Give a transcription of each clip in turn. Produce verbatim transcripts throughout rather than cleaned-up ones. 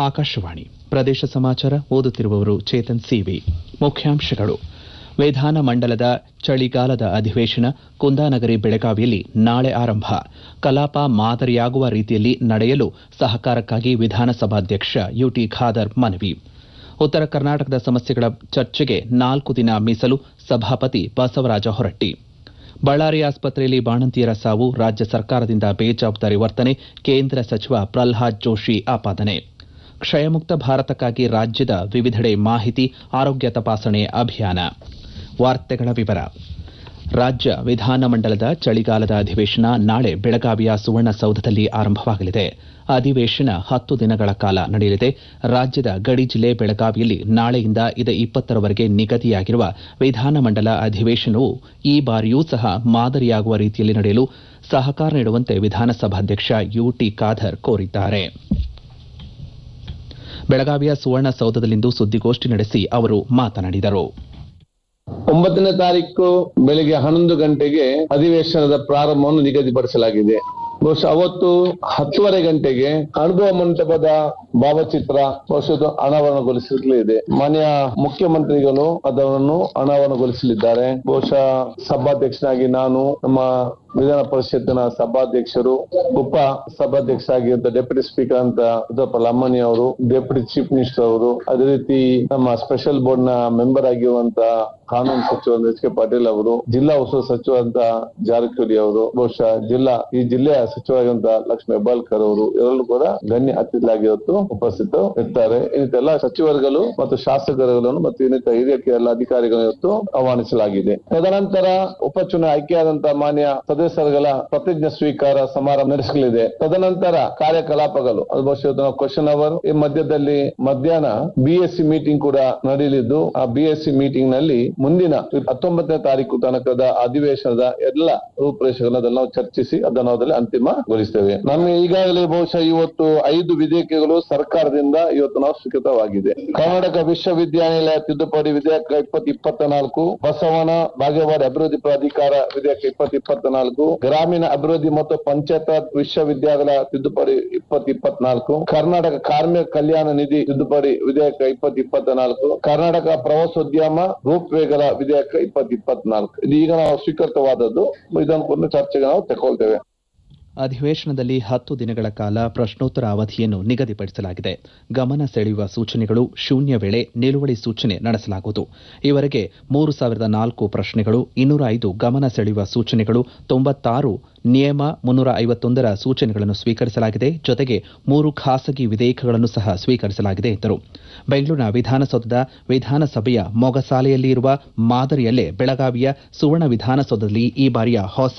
ಆಕಾಶವಾಣಿ ಪ್ರದೇಶ ಸಮಾಚಾರ ಓದುತ್ತಿರುವವರು ಚೇತನ್ ಸಿವಿ. ಮುಖ್ಯಾಂಶಗಳು. ವಿಧಾನಮಂಡಲದ ಚಳಿಗಾಲದ ಅಧಿವೇಶನ ಕುಂದಾನಗರಿ ಬೆಳಗಾವಿಯಲ್ಲಿ ನಾಳೆ ಆರಂಭ. ಕಲಾಪ ಮಾದರಿಯಾಗುವ ರೀತಿಯಲ್ಲಿ ನಡೆಯಲು ಸಹಕಾರಕ್ಕಾಗಿ ವಿಧಾನಸಭಾಧ್ಯಕ್ಷ ಯುಟಿ ಖಾದರ್ ಮನವಿ. ಉತ್ತರ ಕರ್ನಾಟಕದ ಸಮಸ್ಯೆಗಳ ಚರ್ಚೆಗೆ ನಾಲ್ಕು ದಿನ ಮೀಸಲು ಸಭಾಪತಿ ಬಸವರಾಜ ಹೊರಟ್ಟಿ. ಬಳ್ಳಾರಿ ಆಸ್ಪತ್ರೆಯಲ್ಲಿ ಬಾಣಂತಿಯರ ಸಾವು, ರಾಜ್ಯ ಸರ್ಕಾರದಿಂದ ಬೇಜವಾಬ್ದಾರಿ ವರ್ತನೆ, ಕೇಂದ್ರ ಸಚಿವ ಪ್ರಲ್ಹಾದ್ ಜೋಶಿ ಆಪಾದನೆ. ಕ್ಷಯಮುಕ್ತ ಭಾರತಕ್ಕಾಗಿ ರಾಜ್ಯದ ವಿವಿಧೆಡೆ ಮಾಹಿತಿ ಆರೋಗ್ಯ ತಪಾಸಣೆ ಅಭಿಯಾನ. ವಾರ್ತೆಗಳ ವಿವರ. ರಾಜ್ಯ ವಿಧಾನಮಂಡಲದ ಚಳಿಗಾಲದ ಅಧಿವೇಶನ ನಾಳೆ ಬೆಳಗಾವಿಯ ಸುವರ್ಣಸೌಧದಲ್ಲಿ ಆರಂಭವಾಗಲಿದೆ. ಅಧಿವೇಶನ ಹತ್ತು ದಿನಗಳ ಕಾಲ ನಡೆಯಲಿದೆ. ರಾಜ್ಯದ ಗಡಿ ಜಿಲ್ಲೆ ಬೆಳಗಾವಿಯಲ್ಲಿ ನಾಳೆಯಿಂದ ಇದೇ ಇಪ್ಪತ್ತರವರೆಗೆ ನಿಗದಿಯಾಗಿರುವ ವಿಧಾನಮಂಡಲ ಅಧಿವೇಶನವು ಈ ಬಾರಿಯೂ ಸಹ ಮಾದರಿಯಾಗುವ ರೀತಿಯಲ್ಲಿ ನಡೆಯಲು ಸಹಕಾರ ನೀಡುವಂತೆ ವಿಧಾನಸಭಾಧ್ಯಕ್ಷ ಯುಟಿ ಖಾದರ್ ಕೋರಿದ್ದಾರೆ. ಬೆಳಗಾವಿಯ ಸುವರ್ಣಸೌಧದಲ್ಲಿಂದು ಸುದ್ದಿಗೋಷ್ಠಿ ನಡೆಸಿ ಅವರು ಮಾತನಾಡಿದರು. ಒಂಬತ್ತನೇ ತಾರೀಕು ಬೆಳಿಗ್ಗೆ ಹನ್ನೊಂದು ಗಂಟೆಗೆ ಅಧಿವೇಶನದ ಪ್ರಾರಂಭವನ್ನು ನಿಗದಿಪಡಿಸಲಾಗಿದೆ. ಬಹುಶಃ ಅವತ್ತು ಹತ್ತುವರೆ ಗಂಟೆಗೆ ಅನುಭವ ಮಂಟಪದ ಭಾವಚಿತ್ರ ಬಹುಶಃ ಅನಾವರಣಗೊಳಿಸಲಿದೆ. ಮಾನ್ಯ ಮುಖ್ಯಮಂತ್ರಿಗಳು ಅದನ್ನು ಅನಾವರಣಗೊಳಿಸಲಿದ್ದಾರೆ. ಬಹುಶಃ ಸಭಾಧ್ಯಕ್ಷನಾಗಿ ನಾನು, ನಮ್ಮ ವಿಧಾನ ಪರಿಷತ್ತಿನ ಸಭಾಧ್ಯಕ್ಷರು, ಉಪ ಸಭಾಧ್ಯಕ್ಷರಾಗಿರುವಂತ ಡೆಪ್ಯೂಟಿ ಸ್ಪೀಕರ್ ಅಂತ ಲಮ್ಮನಿ ಅವರು, ಡೆಪ್ಯೂಟಿ ಚೀಫ್ ಮಿನಿಸ್ಟರ್ ಅವರು, ಅದೇ ರೀತಿ ನಮ್ಮ ಸ್ಪೆಷಲ್ ಬೋರ್ಡ್ ನ ಮೆಂಬರ್ ಆಗಿರುವಂತ ಕಾನೂನು ಸಚಿವ ಎಚ್ ಕೆ ಪಾಟೀಲ್ ಅವರು, ಜಿಲ್ಲಾ ಉಸ್ತುವಾರಿ ಸಚಿವ ಅಂತ ಜಾರಕಿಹೊಳಿ ಅವರು, ಬಹುಶಃ ಜಿಲ್ಲಾ ಈ ಜಿಲ್ಲೆಯ ಸಚಿವರಾಗಿರುವಂತ ಲಕ್ಷ್ಮೀ ಹೆಬ್ಬಾಳ್ಕರ್ ಅವರು ಇವರಲ್ಲೂ ಕೂಡ ಗಣ್ಯ ಅತಿಥಿಯಾಗಿ ಇವತ್ತು ಉಪಸ್ಥಿತ ಇರ್ತಾರೆ. ಇನ್ನಿತೆಲ್ಲ ಸಚಿವರುಗಳು ಮತ್ತು ಶಾಸಕರುಗಳನ್ನು ಮತ್ತು ಇನ್ನಿತ ಹಿರಿಯ ಎಲ್ಲ ಅಧಿಕಾರಿಗಳನ್ನು ಇವತ್ತು ಆಹ್ವಾನಿಸಲಾಗಿದೆ. ತದನಂತರ ಉಪಚುನಾವಣೆ ಆಯ್ಕೆಯಾದಂತಹ ಮಾನ್ಯ ಸದಸ್ಯರುಗಳ ಪ್ರತಿಜ್ಞಾ ಸ್ವೀಕಾರ ಸಮಾರಂಭ ನಡೆಸಲಿದೆ. ತದನಂತರ ಕಾರ್ಯಕಲಾಪಗಳು ಅದು ಬಹುಶಃ ಕ್ವಶನ್ ಅವರ್, ಈ ಮಧ್ಯದಲ್ಲಿ ಮಧ್ಯಾಹ್ನ ಬಿಎಸ್ಸಿ ಮೀಟಿಂಗ್ ಕೂಡ ನಡೆಯಲಿದ್ದು, ಆ ಬಿಎಸ್ಸಿ ಮೀಟಿಂಗ್ ನಲ್ಲಿ ಮುಂದಿನ ಹತ್ತೊಂಬತ್ತನೇ ತಾರೀಕು ತನಕದ ಅಧಿವೇಶನದ ಎಲ್ಲ ರೂಪುರೇಷೆಗಳನ್ನು ನಾವು ಚರ್ಚಿಸಿ ಅದನ್ನು ಅದರಲ್ಲಿ ಅಂತಿಮಗೊಳಿಸ್ತೇವೆ. ನಮಗೆ ಈಗಾಗಲೇ ಬಹುಶಃ ಇವತ್ತು ಐದು ವಿಧೇಯಕಗಳು ಸರ್ಕಾರದಿಂದ ಇವತ್ತು ನಾವು ಸ್ವೀಕೃತವಾಗಿದೆ. ಕರ್ನಾಟಕ ವಿಶ್ವವಿದ್ಯಾನಿಲಯ ತಿದ್ದುಪಡಿ ವಿಧೇಯಕ ಇಪ್ಪತ್ತು ಇಪ್ಪತ್ತ ನಾಲ್ಕು, ಬಸವನ ಬಾಗೇವಾಡಿ ಅಭಿವೃದ್ಧಿ ಪ್ರಾಧಿಕಾರ ವಿಧೇಯಕ ಇಪ್ಪತ್ತು ಇಪ್ಪತ್ತ ನಾಲ್ಕು, ಗ್ರಾಮೀಣ ಅಭಿವೃದ್ಧಿ ಮತ್ತು ಪಂಚಾಯತ್ ರಾಜ್ ವಿಶ್ವವಿದ್ಯಾಲಯ ತಿದ್ದುಪಡಿ ಇಪ್ಪತ್ತು ಇಪ್ಪತ್ನಾಲ್ಕು, ಕರ್ನಾಟಕ ಕಾರ್ಮಿಕ ಕಲ್ಯಾಣ ನಿಧಿ ತಿದ್ದುಪಡಿ ವಿಧೇಯಕ ಇಪ್ಪತ್ತು ಇಪ್ಪತ್ತ ನಾಲ್ಕು, ಕರ್ನಾಟಕ ಪ್ರವಾಸೋದ್ಯಮ ರೂಪುರೇಷೆಗಳ ವಿಧೇಯಕ ಇಪ್ಪತ್ತು ಇಪ್ಪತ್ನಾಲ್ಕು. ಇದು ಈಗ ನಾವು ಸ್ವೀಕೃತವಾದದ್ದು. ಇದನ್ನು ಚರ್ಚೆಗೆ ನಾವು ತಗೊಳ್ತೇವೆ. ಅಧಿವೇಶನದಲ್ಲಿ ಹತ್ತು ದಿನಗಳ ಕಾಲ ಪ್ರಶ್ನೋತ್ತರ ಅವಧಿಯನ್ನು ನಿಗದಿಪಡಿಸಲಾಗಿದೆ. ಗಮನ ಸೆಳೆಯುವ ಸೂಚನೆಗಳು, ಶೂನ್ಯ ವೇಳೆ ನಿಲುವಳಿ ಸೂಚನೆ ನಡೆಸಲಾಗುವುದು. ಈವರೆಗೆ ಮೂರು ಸಾವಿರದ ನಾಲ್ಕು ಪ್ರಶ್ನೆಗಳು, ಇನ್ನೂರ ಐದು ಗಮನ ಸೆಳೆಯುವ ಸೂಚನೆಗಳು, ತೊಂಬತ್ತಾರು ನಿಯಮ ಮುನ್ನೂರ ಐವತ್ತೊಂದರ ಸೂಚನೆಗಳನ್ನು ಸ್ವೀಕರಿಸಲಾಗಿದೆ. ಜೊತೆಗೆ ಮೂರು ಖಾಸಗಿ ವಿಧೇಯಕಗಳನ್ನು ಸಹ ಸ್ವೀಕರಿಸಲಾಗಿದೆ ಎಂದರು. ಬೆಂಗಳೂರಿನ ವಿಧಾನಸೌಧದ ವಿಧಾನಸಭೆಯ ಮೊಗಸಾಲೆಯಲ್ಲಿ ಇರುವ ಮಾದರಿಯಲ್ಲೇ ಬೆಳಗಾವಿಯ ಸುವರ್ಣ ವಿಧಾನಸೌಧದಲ್ಲಿ ಈ ಬಾರಿಯ ಹೊಸ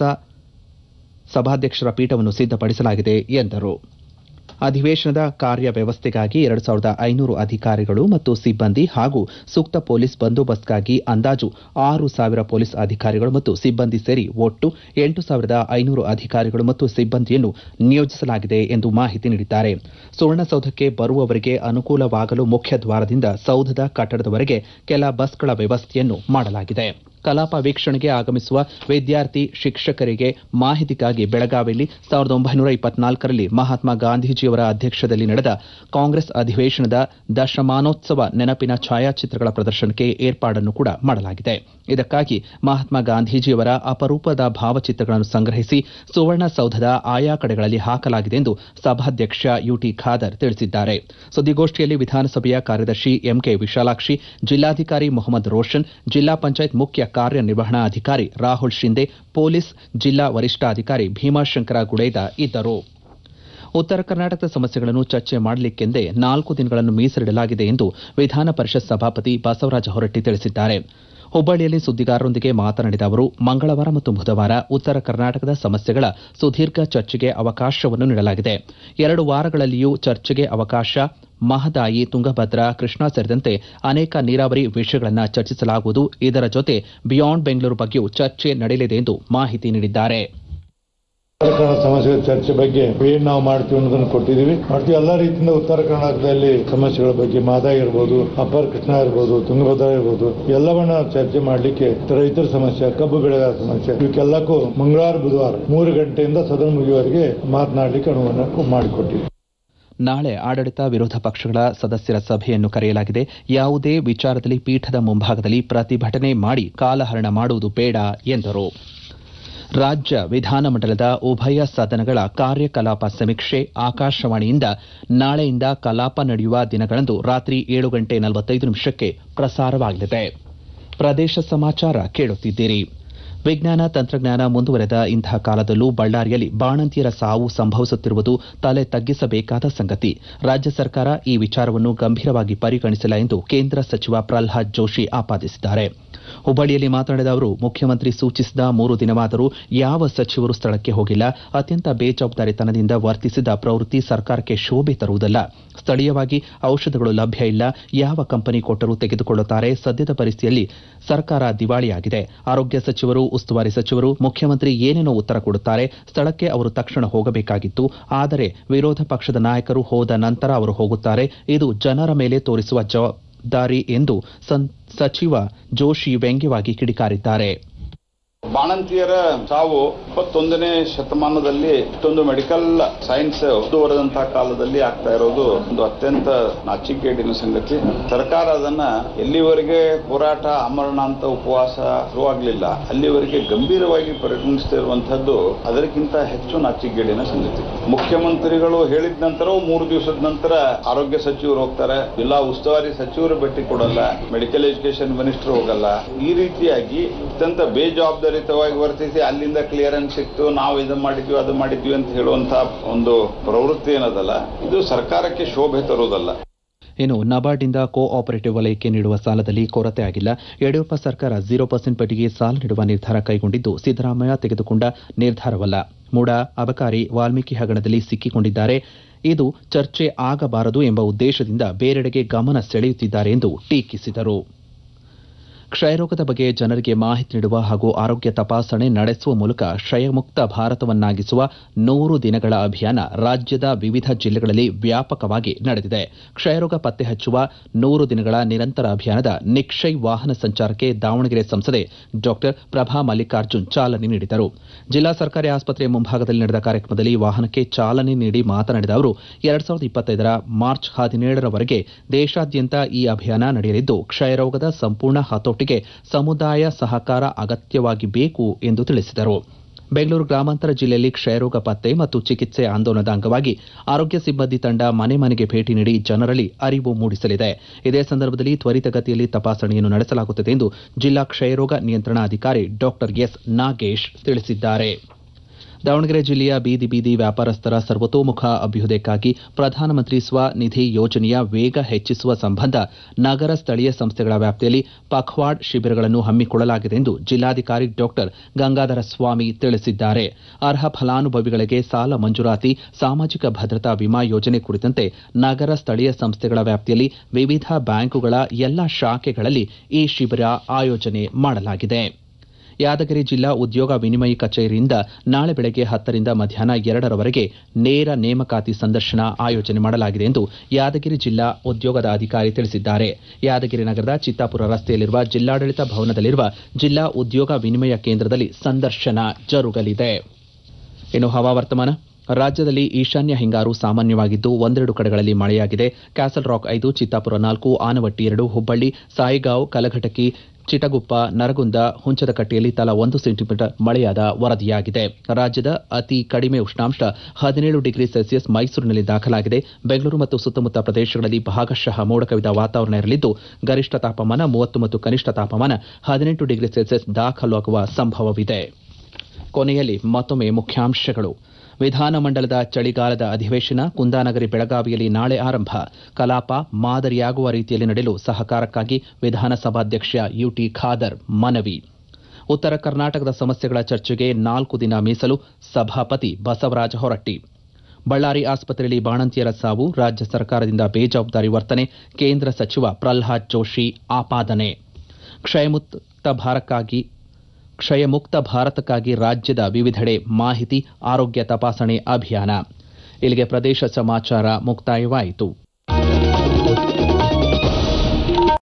ಸಭಾಧ್ಯಕ್ಷರ ಪೀಠವನ್ನು ಸಿದ್ಧಪಡಿಸಲಾಗಿದೆ ಎಂದರು. ಅಧಿವೇಶನದ ಕಾರ್ಯವ್ಯವಸ್ಥೆಗಾಗಿ ಎರಡು ಸಾವಿರದ ಐನೂರು ಅಧಿಕಾರಿಗಳು ಮತ್ತು ಸಿಬ್ಬಂದಿ ಹಾಗೂ ಸೂಕ್ತ ಪೊಲೀಸ್ ಬಂದೋಬಸ್ತ್ಗಾಗಿ ಅಂದಾಜು ಆರು ಸಾವಿರ ಪೊಲೀಸ್ ಅಧಿಕಾರಿಗಳು ಮತ್ತು ಸಿಬ್ಬಂದಿ ಸೇರಿ ಒಟ್ಟು ಎಂಟು ಸಾವಿರದ ಐನೂರು ಅಧಿಕಾರಿಗಳು ಮತ್ತು ಸಿಬ್ಬಂದಿಯನ್ನು ನಿಯೋಜಿಸಲಾಗಿದೆ ಎಂದು ಮಾಹಿತಿ ನೀಡಿದ್ದಾರೆ. ಸುವರ್ಣಸೌಧಕ್ಕೆ ಬರುವವರಿಗೆ ಅನುಕೂಲವಾಗಲು ಮುಖ್ಯ ದ್ವಾರದಿಂದ ಸೌಧದ ಕಟ್ಟಡದವರೆಗೆ ಕೆಲ ಬಸ್ಗಳ ವ್ಯವಸ್ಥೆಯನ್ನು ಮಾಡಲಾಗಿದೆ. ಕಲಾಪ ವೀಕ್ಷಣೆಗೆ ಆಗಮಿಸುವ ವಿದ್ಯಾರ್ಥಿ ಶಿಕ್ಷಕರಿಗೆ ಮಾಹಿತಿಗಾಗಿ ಬೆಳಗಾವಿಯಲ್ಲಿ ಸಾವಿರದ ಒಂಬೈನೂರ ಇಪ್ಪತ್ನಾಲ್ಕರಲ್ಲಿ ಮಹಾತ್ಮ ಗಾಂಧೀಜಿಯವರ ಅಧ್ಯಕ್ಷತೆಯಲ್ಲಿ ನಡೆದ ಕಾಂಗ್ರೆಸ್ ಅಧಿವೇಶನದ ದಶಮಾನೋತ್ಸವ ನೆನಪಿನ ಛಾಯಾಚಿತ್ರಗಳ ಪ್ರದರ್ಶನಕ್ಕೆ ಏರ್ಪಾಡನ್ನು ಕೂಡ ಮಾಡಲಾಗಿದೆ. ಇದಕ್ಕಾಗಿ ಮಹಾತ್ಮ ಗಾಂಧೀಜಿಯವರ ಅಪರೂಪದ ಭಾವಚಿತ್ರಗಳನ್ನು ಸಂಗ್ರಹಿಸಿ ಸುವರ್ಣಸೌಧದ ಆಯಾ ಕಡೆಗಳಲ್ಲಿ ಹಾಕಲಾಗಿದೆ ಎಂದು ಸಭಾಧ್ಯಕ್ಷ ಯುಟಿ ಖಾದರ್ ತಿಳಿಸಿದ್ದಾರೆ. ಸುದ್ದಿಗೋಷ್ಠಿಯಲ್ಲಿ ವಿಧಾನಸಭೆಯ ಕಾರ್ಯದರ್ಶಿ ಎಂಕೆ ವಿಶಾಲಾಕ್ಷಿ, ಜಿಲ್ಲಾಧಿಕಾರಿ ಮೊಹಮ್ಮದ್ ರೋಷನ್, ಜಿಲ್ಲಾ ಪಂಚಾಯತ್ ಮುಖ್ಯ ಕಾರ್ಯನಿರ್ವಹಣಾಧಿಕಾರಿ ರಾಹುಲ್ ಶಿಂದೆ, ಪೊಲೀಸ್ ಜಿಲ್ಲಾ ವರಿಷ್ಠಾಧಿಕಾರಿ ಭೀಮಾಶಂಕರ ಗುಡೇದ ಇದ್ದರು. ಉತ್ತರ ಕರ್ನಾಟಕದ ಸಮಸ್ಯೆಗಳನ್ನು ಚರ್ಚೆ ಮಾಡಲಿಕ್ಕೆಂದೇ ನಾಲ್ಕು ದಿನಗಳನ್ನು ಮೀಸಲಿಡಲಾಗಿದೆ ಎಂದು ವಿಧಾನ ಪರಿಷತ್ ಸಭಾಪತಿ ಬಸವರಾಜ ಹೊರಟ್ಟಿ ತಿಳಿಸಿದ್ದಾರೆ. ಹುಬ್ಬಳ್ಳಿಯಲ್ಲಿ ಸುದ್ದಿಗಾರರೊಂದಿಗೆ ಮಾತನಾಡಿದ ಅವರು, ಮಂಗಳವಾರ ಮತ್ತು ಬುಧವಾರ ಉತ್ತರ ಕರ್ನಾಟಕದ ಸಮಸ್ಯೆಗಳ ಸುದೀರ್ಘ ಚರ್ಚೆಗೆ ಅವಕಾಶವನ್ನು ನೀಡಲಾಗಿದೆ. ಎರಡು ವಾರಗಳಲ್ಲಿಯೂ ಚರ್ಚೆಗೆ ಅವಕಾಶ. ಮಹದಾಯಿ, ತುಂಗಭದ್ರಾ, ಕೃಷ್ಣಾ ಸೇರಿದಂತೆ ಅನೇಕ ನೀರಾವರಿ ವಿಷಯಗಳನ್ನು ಚರ್ಚಿಸಲಾಗುವುದು. ಇದರ ಜೊತೆ ಬಿಯಾಂಡ್ ಬೆಂಗಳೂರು ಬಗ್ಗೆಯೂ ಚರ್ಚೆ ನಡೆಯಲಿದೆ ಎಂದು ಮಾಹಿತಿ ನೀಡಿದ್ದಾರೆ. ಉತ್ತರ ಕನ್ನಡ ಸಮಸ್ಯೆಗಳ ಚರ್ಚೆ ಬಗ್ಗೆ ಏನ್ ನಾವು ಮಾಡ್ತೀವಿ ಅನ್ನೋದನ್ನು ಕೊಟ್ಟಿದ್ದೀವಿ. ಮಾಡ್ತೀವಿ ಎಲ್ಲಾ ರೀತಿಯಿಂದ ಉತ್ತರ ಕರ್ನಾಟಕದಲ್ಲಿ ಸಮಸ್ಯೆಗಳ ಬಗ್ಗೆ ಮಹದಾಯಿ ಇರ್ಬೋದು, ಅಪ್ಪರ್ ಕೃಷ್ಣಾ ಇರ್ಬೋದು, ತುಂಗಭದ್ರಾ ಇರ್ಬೋದು, ಎಲ್ಲವನ್ನ ಚರ್ಚೆ ಮಾಡಲಿಕ್ಕೆ ರೈತರ ಸಮಸ್ಯೆ, ಕಬ್ಬು ಬೆಳೆಗಾರ ಸಮಸ್ಯೆ, ಇವಕ್ಕೆಲ್ಲಕ್ಕೂ ಮಂಗಳವಾರ ಬುಧವಾರ ಮೂರು ಗಂಟೆಯಿಂದ ಸದನ ಮುಗಿಯುವವರೆಗೆ ಮಾತನಾಡಲಿಕ್ಕೆ ಅನುವನ್ನು ಮಾಡಿಕೊಟ್ಟಿವಿ. ನಾಳೆ ಆಡಳಿತ ವಿರೋಧ ಪಕ್ಷಗಳ ಸದಸ್ಯರ ಸಭೆಯನ್ನು ಕರೆಯಲಾಗಿದೆ. ಯಾವುದೇ ವಿಚಾರದಲ್ಲಿ ಪೀಠದ ಮುಂಭಾಗದಲ್ಲಿ ಪ್ರತಿಭಟನೆ ಮಾಡಿ ಕಾಲಹರಣ ಮಾಡುವುದು ಬೇಡ ಎಂದರು. ರಾಜ್ಯ ವಿಧಾನಮಂಡಲದ ಉಭಯ ಸದನಗಳ ಕಾರ್ಯಕಲಾಪ ಸಮೀಕ್ಷೆ ಆಕಾಶವಾಣಿಯಿಂದ ನಾಳೆಯಿಂದ ಕಲಾಪ ನಡೆಯುವ ದಿನಗಳಂದು ರಾತ್ರಿ ಏಳು ಗಂಟೆ ನಲವತ್ತೈದು ನಿಮಿಷಕ್ಕೆ ಪ್ರಸಾರವಾಗಲಿದೆ. ಪ್ರದೇಶ ಸಮಾಚಾರ ಕೇಳುತ್ತಿದ್ದೀರಿ. ವಿಜ್ಞಾನ ತಂತ್ರಜ್ಞಾನ ಮುಂದುವರೆದ ಇಂತಹ ಕಾಲದಲ್ಲೂ ಬಳ್ಳಾರಿಯಲ್ಲಿ ಬಾಣಂತಿಯರ ಸಾವು ಸಂಭವಿಸುತ್ತಿರುವುದು ತಲೆ ತಗ್ಗಿಸಬೇಕಾದ ಸಂಗತಿ. ರಾಜ್ಯ ಸರ್ಕಾರ ಈ ವಿಚಾರವನ್ನು ಗಂಭೀರವಾಗಿ ಪರಿಗಣಿಸಿಲ್ಲ ಎಂದು ಕೇಂದ್ರ ಸಚಿವ ಪ್ರಹ್ಲಾದ್ ಜೋಶಿ ಆಪಾದಿಸಿದ್ದಾರೆ. ಹುಬ್ಬಳ್ಳಿಯಲ್ಲಿ ಮಾತನಾಡಿದ ಅವರು, ಮುಖ್ಯಮಂತ್ರಿ ಸೂಚಿಸಿದ ಮೂರು ದಿನವಾದರೂ ಯಾವ ಸಚಿವರು ಸ್ಥಳಕ್ಕೆ ಹೋಗಿಲ್ಲ. ಅತ್ಯಂತ ಬೇಜವಾಬ್ದಾರಿತನದಿಂದ ವರ್ತಿಸಿದ ಪ್ರವೃತ್ತಿ ಸರ್ಕಾರಕ್ಕೆ ಶೋಭೆ ತರುವುದಲ್ಲ. ಸ್ಥಳೀಯವಾಗಿ ಔಷಧಗಳು ಲಭ್ಯ ಇಲ್ಲ. ಯಾವ ಕಂಪನಿ ಕೊಟ್ಟರೂ ತೆಗೆದುಕೊಳ್ಳುತ್ತಾರೆ. ಸದ್ಯದ ಪರಿಸ್ಥಿತಿಯಲ್ಲಿ ಸರ್ಕಾರ ದಿವಾಳಿಯಾಗಿದೆ. ಆರೋಗ್ಯ ಸಚಿವರು, ಉಸ್ತುವಾರಿ ಸಚಿವರು, ಮುಖ್ಯಮಂತ್ರಿ ಏನೇನೋ ಉತ್ತರ ಕೊಡುತ್ತಾರೆ. ಸ್ಥಳಕ್ಕೆ ಅವರು ತಕ್ಷಣ ಹೋಗಬೇಕಾಗಿತ್ತು. ಆದರೆ ವಿರೋಧ ಪಕ್ಷದ ನಾಯಕರು ಹೋದ ನಂತರ ಅವರು ಹೋಗುತ್ತಾರೆ. ಇದು ಜನರ ಮೇಲೆ ತೋರಿಸುವ ಜವಾಬ್ದಾರಿ ಎಂದು ಸಚಿವ ಜೋಶಿ ವ್ಯಂಗ್ಯವಾಗಿ ಕಿಡಿಕಾರಿದ್ದಾರೆ. ಬಾಣಂತಿಯರ ಸಾವು ಇಪ್ಪತ್ತೊಂದನೇ ಶತಮಾನದಲ್ಲಿ ಇಷ್ಟೊಂದು ಮೆಡಿಕಲ್ ಸೈನ್ಸ್ ಮುಂದುವರೆದಂತಹ ಕಾಲದಲ್ಲಿ ಆಗ್ತಾ ಇರೋದು ಒಂದು ಅತ್ಯಂತ ನಾಚಿಕೆಗೇಡಿನ ಸಂಗತಿ. ಸರ್ಕಾರ ಅದನ್ನ ಎಲ್ಲಿವರೆಗೆ ಹೋರಾಟ ಆಮರಣ ಅಂತ ಉಪವಾಸ ಶುರುವಾಗಲಿಲ್ಲ ಅಲ್ಲಿವರೆಗೆ ಗಂಭೀರವಾಗಿ ಪರಿಗಣಿಸ್ತಾ ಇರುವಂತಹದ್ದು ಅದಕ್ಕಿಂತ ಹೆಚ್ಚು ನಾಚಿಕೆಗೇಡಿನ ಸಂಗತಿ. ಮುಖ್ಯಮಂತ್ರಿಗಳು ಹೇಳಿದ ನಂತರ ಮೂರು ದಿವಸದ ನಂತರ ಆರೋಗ್ಯ ಸಚಿವರು ಹೋಗ್ತಾರೆ, ಜಿಲ್ಲಾ ಉಸ್ತುವಾರಿ ಸಚಿವರು ಭೇಟಿ ಕೊಡಲ್ಲ, ಮೆಡಿಕಲ್ ಎಜುಕೇಶನ್ ಮಿನಿಸ್ಟರ್ ಹೋಗಲ್ಲ. ಈ ರೀತಿಯಾಗಿ ಅತ್ಯಂತ ಬೇಜವಾಬ್ದಾರಿ ವರ್ತಿಸಿ ಅಲ್ಲಿಂದ ಕ್ಲಿಯರೆನ್ಸ್ ಸಿಕ್ತು, ನಾವು ಇದು ಮಾಡಿದ್ವಿ ಅದು ಮಾಡಿದ್ವಿ ಅಂತ ಹೇಳುವಂತಹ ಒಂದು ಪ್ರವೃತ್ತಿ ಏನದಲ್ಲ, ಇದು ಸರ್ಕಾರಕ್ಕೆ ಶೋಭೆ ತರುವುದಲ್ಲ. ಇನ್ನು ನಬಾರ್ಡ್ನಿಂದ ಕೋ ಆಪರೇಟಿವ್ ವಲಯಕ್ಕೆ ನೀಡುವ ಸಾಲದಲ್ಲಿ ಕೊರತೆ ಆಗಿಲ್ಲ. ಯಡಿಯೂರಪ್ಪ ಸರ್ಕಾರ ಜೀರೋ ಪರ್ಸೆಂಟ್ ಬಡ್ಡಿಗೆ ಸಾಲ ನೀಡುವ ನಿರ್ಧಾರ ಕೈಗೊಂಡಿದ್ದು ಸಿದ್ದರಾಮಯ್ಯ ತೆಗೆದುಕೊಂಡ ನಿರ್ಧಾರವಲ್ಲ. ಮೂಡ, ಅಬಕಾರಿ, ವಾಲ್ಮೀಕಿ ಹಗರಣದಲ್ಲಿ ಸಿಕ್ಕಿಕೊಂಡಿದ್ದಾರೆ. ಇದು ಚರ್ಚೆ ಆಗಬಾರದು ಎಂಬ ಉದ್ದೇಶದಿಂದ ಬೇರೆಡೆಗೆ ಗಮನ ಸೆಳೆಯುತ್ತಿದ್ದಾರೆ ಎಂದು ಟೀಕಿಸಿದರು. ಕ್ಷಯರೋಗದ ಬಗ್ಗೆ ಜನರಿಗೆ ಮಾಹಿತಿ ನೀಡುವ ಹಾಗೂ ಆರೋಗ್ಯ ತಪಾಸಣೆ ನಡೆಸುವ ಮೂಲಕ ಕ್ಷಯಮುಕ್ತ ಭಾರತವನ್ನಾಗಿಸುವ ನೂರು ದಿನಗಳ ಅಭಿಯಾನ ರಾಜ್ಯದ ವಿವಿಧ ಜಿಲ್ಲೆಗಳಲ್ಲಿ ವ್ಯಾಪಕವಾಗಿ ನಡೆದಿದೆ. ಕ್ಷಯರೋಗ ಪತ್ತೆ ಹಚ್ಚುವ ನೂರು ದಿನಗಳ ನಿರಂತರ ಅಭಿಯಾನದ ನಿಕ್ಷಯ್ ವಾಹನ ಸಂಚಾರಕ್ಕೆ ದಾವಣಗೆರೆ ಸಂಸದೆ ಡಾ ಪ್ರಭಾ ಮಲ್ಲಿಕಾರ್ಜುನ್ ಚಾಲನೆ ನೀಡಿದರು. ಜಿಲ್ಲಾ ಸರ್ಕಾರಿ ಆಸ್ಪತ್ರೆಯ ಮುಂಭಾಗದಲ್ಲಿ ನಡೆದ ಕಾರ್ಯಕ್ರಮದಲ್ಲಿ ವಾಹನಕ್ಕೆ ಚಾಲನೆ ನೀಡಿ ಮಾತನಾಡಿದ ಅವರು, ಎರಡ್ ಸಾವಿರದ ಇಪ್ಪತ್ತೈದರ ಮಾರ್ಚ್ ಹದಿನೇಳರವರೆಗೆ ದೇಶಾದ್ಯಂತ ಈ ಅಭಿಯಾನ ನಡೆಯಲಿದ್ದು ಕ್ಷಯರೋಗದ ಸಂಪೂರ್ಣ ಹತೋಟಿಗೆ ಸಮುದಾಯ ಸಹಕಾರ ಅಗತ್ಯವಾಗಿ ಬೇಕು ಎಂದು ತಿಳಿಸಿದರು. ಬೆಂಗಳೂರು ಗ್ರಾಮಾಂತರ ಜಿಲ್ಲೆಯಲ್ಲಿ ಕ್ಷಯರೋಗ ಪತ್ತೆ ಮತ್ತು ಚಿಕಿತ್ಸೆ ಆಂದೋಲನದ ಅಂಗವಾಗಿ ಆರೋಗ್ಯ ಸಿಬ್ಬಂದಿ ತಂಡ ಮನೆ ಮನೆಗೆ ಭೇಟಿ ನೀಡಿ ಜನರಲ್ಲಿ ಅರಿವು ಮೂಡಿಸಲಿದೆ. ಇದೇ ಸಂದರ್ಭದಲ್ಲಿ ತ್ವರಿತಗತಿಯಲ್ಲಿ ತಪಾಸಣೆಯನ್ನು ನಡೆಸಲಾಗುತ್ತದೆ ಎಂದು ಜಿಲ್ಲಾ ಕ್ಷಯರೋಗ ನಿಯಂತ್ರಣಾಧಿಕಾರಿ ಡಾ ಎಸ್ ನಾಗೇಶ್ ತಿಳಿಸಿದ್ದಾರೆ. ದಾವಣಗೆರೆ ಜಿಲ್ಲೆಯ ಬೀದಿ ಬೀದಿ ವ್ಯಾಪಾರಸ್ಥರ ಸರ್ವತೋಮುಖ ಅಭ್ಯುದಯಕ್ಕಾಗಿ ಪ್ರಧಾನಮಂತ್ರಿ ಸ್ವನಿಧಿ ಯೋಜನೆಯ ವೇಗ ಹೆಚ್ಚಿಸುವ ಸಂಬಂಧ ನಗರ ಸ್ಥಳೀಯ ಸಂಸ್ಥೆಗಳ ವ್ಯಾಪ್ತಿಯಲ್ಲಿ ಪಖ್ವಾಡ್ ಶಿಬಿರಗಳನ್ನು ಹಮ್ಮಿಕೊಳ್ಳಲಾಗಿದೆ ಎಂದು ಜಿಲ್ಲಾಧಿಕಾರಿ ಡಾ ಗಂಗಾಧರ ಸ್ವಾಮಿ ತಿಳಿಸಿದ್ದಾರೆ. ಅರ್ಹ ಫಲಾನುಭವಿಗಳಿಗೆ ಸಾಲ ಮಂಜೂರಾತಿ, ಸಾಮಾಜಿಕ ಭದ್ರತಾ ವಿಮಾ ಯೋಜನೆ ಕುರಿತಂತೆ ನಗರ ಸ್ಥಳೀಯ ಸಂಸ್ಥೆಗಳ ವ್ಯಾಪ್ತಿಯಲ್ಲಿ ವಿವಿಧ ಬ್ಯಾಂಕುಗಳ ಎಲ್ಲಾ ಶಾಖೆಗಳಲ್ಲಿ ಈ ಶಿಬಿರ ಆಯೋಜನೆ ಮಾಡಲಾಗಿದೆ. ಯಾದಗಿರಿ ಜಿಲ್ಲಾ ಉದ್ಯೋಗ ವಿನಿಮಯ ಕಚೇರಿಯಿಂದ ನಾಳೆ ಬೆಳಗ್ಗೆ ಹತ್ತರಿಂದ ಮಧ್ಯಾಹ್ನ ಎರಡರವರೆಗೆ ನೇರ ನೇಮಕಾತಿ ಸಂದರ್ಶನ ಆಯೋಜನೆ ಮಾಡಲಾಗಿದೆ ಎಂದು ಯಾದಗಿರಿ ಜಿಲ್ಲಾ ಉದ್ಯೋಗದ ಅಧಿಕಾರಿ ತಿಳಿಸಿದ್ದಾರೆ. ಯಾದಗಿರಿ ನಗರದ ಚಿತ್ತಾಪುರ ರಸ್ತೆಯಲ್ಲಿರುವ ಜಿಲ್ಲಾಡಳಿತ ಭವನದಲ್ಲಿರುವ ಜಿಲ್ಲಾ ಉದ್ಯೋಗ ವಿನಿಮಯ ಕೇಂದ್ರದಲ್ಲಿ ಸಂದರ್ಶನ ಜರುಗಲಿದೆ. ಇನ್ನು ಹವಾವರ್ತಮಾನ. ರಾಜ್ಯದಲ್ಲಿ ಈಶಾನ್ಯ ಹಿಂಗಾರು ಸಾಮಾನ್ಯವಾಗಿದ್ದು ಒಂದೆರಡು ಕಡೆಗಳಲ್ಲಿ ಮಳೆಯಾಗಿದೆ. ಕ್ಯಾಸಲ್ ರಾಕ್ ಐದು, ಚಿತ್ತಾಪುರ ನಾಲ್ಕು, ಆನವಟ್ಟಿ ಎರಡು, ಹುಬ್ಬಳ್ಳಿ, ಸಾಯಿಗಾಂವ್, ಕಲಘಟಕಿ, ಚಿಟಗುಪ್ಪ, ನರಗುಂದ, ಹುಂಚದಕಟ್ಟೆಯಲ್ಲಿ ತಲಾ ಒಂದು ಸೆಂಟಿಮೀಟರ್ ಮಳೆಯಾದ ವರದಿಯಾಗಿದೆ. ರಾಜ್ಯದ ಅತಿ ಕಡಿಮೆ ಉಷ್ಣಾಂಶ ಹದಿನೇಳು ಡಿಗ್ರಿ ಸೆಲ್ಸಿಯಸ್ ಮೈಸೂರಿನಲ್ಲಿ ದಾಖಲಾಗಿದೆ. ಬೆಂಗಳೂರು ಮತ್ತು ಸುತ್ತಮುತ್ತ ಪ್ರದೇಶಗಳಲ್ಲಿ ಭಾಗಶಃ ಮೋಡ ಕವಿದ ವಾತಾವರಣ ಇರಲಿದ್ದು ಗರಿಷ್ಠ ತಾಪಮಾನ ಮೂವತ್ತು ಮತ್ತು ಕನಿಷ್ಠ ತಾಪಮಾನ ಹದಿನೆಂಟು ಡಿಗ್ರಿ ಸೆಲ್ಸಿಯಸ್ ದಾಖಲಾಗುವ ಸಂಭವವಿದೆ. ಕೊನೆಯಲ್ಲಿ ಮತ್ತೊಮ್ಮೆ ಮುಖ್ಯಾಂಶಗಳು. ವಿಧಾನಮಂಡಲದ ಚಳಿಗಾಲದ ಅಧಿವೇಶನ ಕುಂದಾನಗರಿ ಬೆಳಗಾವಿಯಲ್ಲಿ ನಾಳೆ ಆರಂಭ. ಕಲಾಪ ಮಾದರಿಯಾಗುವ ರೀತಿಯಲ್ಲಿ ನಡೆಯಲು ಸಹಕಾರಕ್ಕಾಗಿ ವಿಧಾನಸಭಾಧ್ಯಕ್ಷ ಯುಟಿ ಖಾದರ್ ಮನವಿ. ಉತ್ತರ ಕರ್ನಾಟಕದ ಸಮಸ್ಯೆಗಳ ಚರ್ಚೆಗೆ ನಾಲ್ಕು ದಿನ ಮೀಸಲು, ಸಭಾಪತಿ ಬಸವರಾಜ ಹೊರಟ್ಟಿ. ಬಳ್ಳಾರಿ ಆಸ್ಪತ್ರೆಯಲ್ಲಿ ಬಾಣಂತಿಯರ ಸಾವು, ರಾಜ್ಯ ಸರ್ಕಾರದಿಂದ ಬೇಜವಾಬ್ದಾರಿ ವರ್ತನೆ, ಕೇಂದ್ರ ಸಚಿವ ಪ್ರಹ್ಲಾದ್ ಜೋಶಿ ಆಪಾದನೆ. ಕ್ಷಯಮುಕ್ತ ಭಾರಕ್ಕಾಗಿ ಕ್ಷಯಮುಕ್ತ ಭಾರತಕ್ಕಾಗಿ ರಾಜ್ಯದ ವಿವಿಧೆಡೆ ಮಾಹಿತಿ ಆರೋಗ್ಯ ತಪಾಸಣೆ ಅಭಿಯಾನ. ಇಲ್ಲಿಗೆ ಪ್ರದೇಶ ಸಮಾಚಾರ ಮುಕ್ತಾಯವಾಯಿತು.